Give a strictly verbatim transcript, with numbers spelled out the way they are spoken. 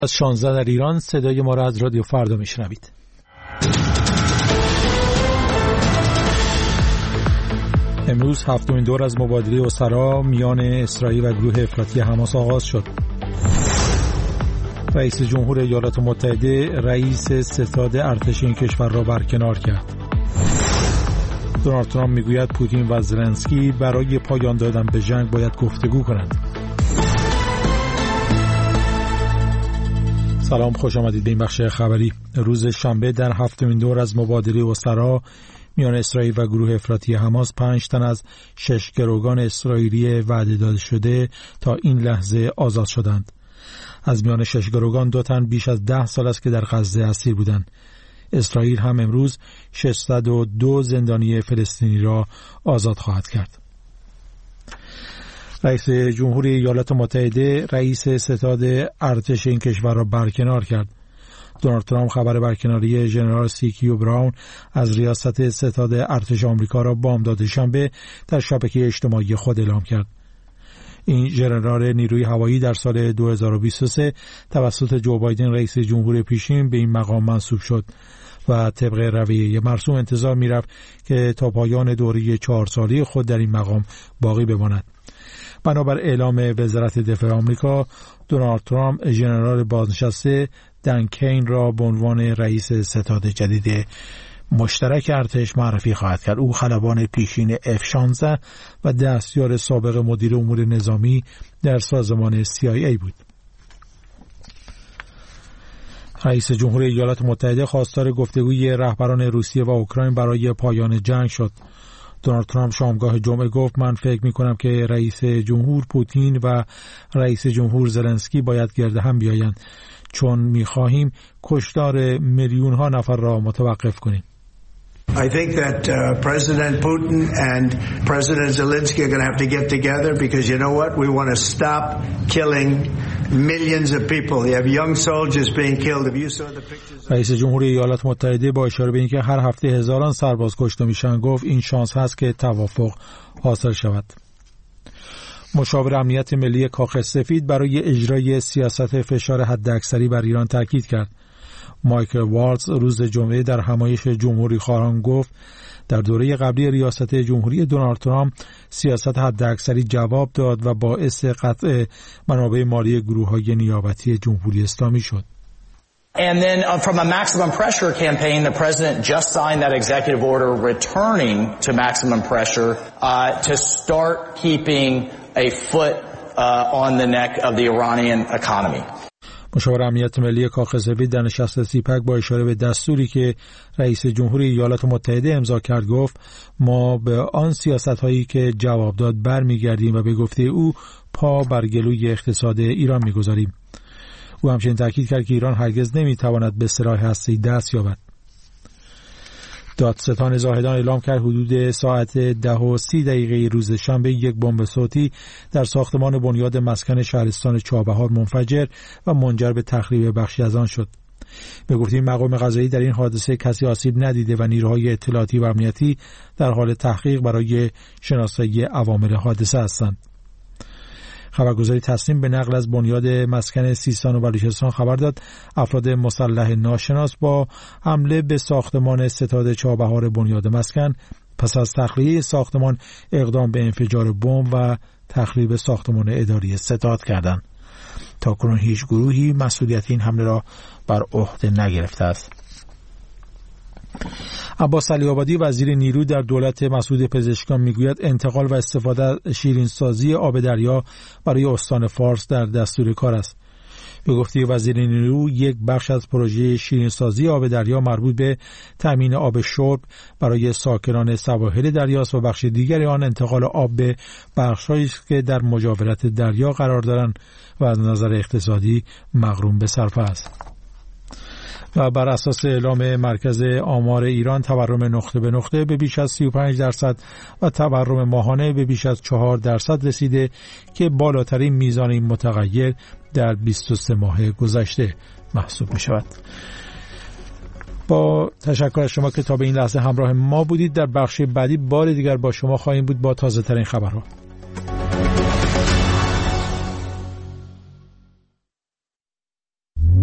از شانزده در ایران. صدای ما را از رادیو فردا میشنوید. امروز هفتمین دور از مبادله اسرا میان اسرائیل و گروه افراطی حماس آغاز شد. رئیس جمهور ایالات متحده رئیس ستاد ارتش این کشور را برکنار کرد. دونالد ترامپ میگوید پوتین و زلنسکی برای پایان دادن به جنگ باید گفتگو کنند. سلام، خوش آمدید به این بخش خبری. روز شنبه در هفتمین دور از مبادله اسرا میان اسرائیل و گروه افراطی حماس پنج تن از شش گروگان اسرائیلی وعده داده شده تا این لحظه آزاد شدند. از میان شش گروگان دو تن بیش از ده سال است که در غزه اسیر بودند. اسرائیل هم امروز ششصد و دو زندانی فلسطینی را آزاد خواهد کرد. رئیس جمهور ایالات متحده رئیس ستاد ارتش این کشور را برکنار کرد. دونالد ترامپ خبر برکناری ژنرال سیکیو براون از ریاست ستاد ارتش آمریکا را بامداد شنبه در شبکه اجتماعی خود اعلام کرد. این ژنرال نیروی هوایی در سال دو هزار و بیست و سه توسط جو بایدن رئیس جمهور پیشین به این مقام منصوب شد و طبق رویه مرسوم انتظار می‌رفت که تا پایان دوره چهار ساله خود در این مقام باقی بماند. بنابر اعلام وزارت دفاع آمریکا، دونالد ترامپ ژنرال بازنشسته دن کین را به عنوان رئیس ستاد جدید مشترک ارتش معرفی خواهد کرد. او خلبان پیشین اف شانزده و دستیار سابق مدیر امور نظامی در سازمان سی آی ای بود. رئیس جمهور ایالات متحده خواستار گفتگوی رهبران روسیه و اوکراین برای پایان جنگ شد. دونالد ترامپ شامگاه جمعه گفت من فکر می کنم که رئیس جمهور پوتین و رئیس جمهور زلنسکی باید گرد هم بیایند، چون می خواهیم کشتار میلیون ها نفر را متوقف کنیم. I think that uh, President Putin and President Zelensky are going to have to get together because you know what? We want to stop killing millions of people. You have young soldiers being killed. If you saw the pictures. رئیس جمهور ایالات متحده با اشاره به اینکه هر هفته هزاران سرباز کشته میشن گفت این شانس هست که توافق حاصل شود. مشاور امنیت ملی کاخ سفید برای اجرای سیاست فشار حداکثری بر ایران تاکید کرد. مایکل والتز روز جمعه در همایش جمهوری خواهان گفت در دوره قبلی ریاست جمهوری دونالد ترامپ سیاست حداکثری جواب داد و باعث قطع منابع مالی گروه‌های نیابتی جمهوری اسلامی شد. And then uh, from a maximum pressure campaign, the president just signed that executive order returning to maximum pressure uh, to start keeping a foot uh, on the neck of the Iranian economy. مشاور امنیت ملی کاخ سفید در نشست سیپک با اشاره به دستوری که رئیس جمهور ایالات متحده امضا کرد گفت ما به آن سیاست‌هایی که جواب داد برمیگردیم و به گفته او پا بر گلوی اقتصاد ایران می‌گذاریم. او همچنین تاکید کرد که ایران هرگز نمی‌تواند به سلاح هسته‌ای دست یابد. دادستان زاهدان اعلام کرد حدود ساعت ده و سی دقیقه روز شنبه یک بمب صوتی در ساختمان بنیاد مسکن شهرستان چابهار منفجر و منجر به تخریب بخشی از آن شد. به گفته مقام قضایی در این حادثه کسی آسیب ندیده و نیروهای اطلاعاتی و امنیتی در حال تحقیق برای شناسایی عوامل حادثه هستند. خبرگزاری تصمیم به نقل از بنیاد مسکن سیستان و بلوچستان خبر داد افراد مسلح ناشناس با حمله به ساختمان ستاد چابهار بنیاد مسکن پس از تخلیه ساختمان اقدام به انفجار بمب و تخریب ساختمان اداری ستاد کردند. تاکنون هیچ گروهی مسئولیت این حمله را بر عهده نگرفته است. عباس علی‌آبادی وزیر نیرو در دولت مسعود پزشکیان میگوید انتقال و استفاده از شیرینسازی آب دریا برای استان فارس در دستور کار است. به گفته وزیر نیرو یک بخش از پروژه شیرینسازی آب دریا مربوط به تامین آب شرب برای ساکنان سواحل دریاست و بخش دیگری آن انتقال آب به بخش‌هایی که در مجاورت دریا قرار دارند و از نظر اقتصادی مغروم به صرفه است. و بر اساس اعلام مرکز آمار ایران تورم نقطه به نقطه به بیش از سی و پنج درصد و تورم ماهانه به بیش از چهار درصد رسیده که بالاترین میزان این متغیر در بیست و سه ماه گذشته محسوب می شود. با تشکر از شما که تا به این لحظه همراه ما بودید. در بخش بعدی بار دیگر با شما خواهیم بود با تازه ترین خبرها.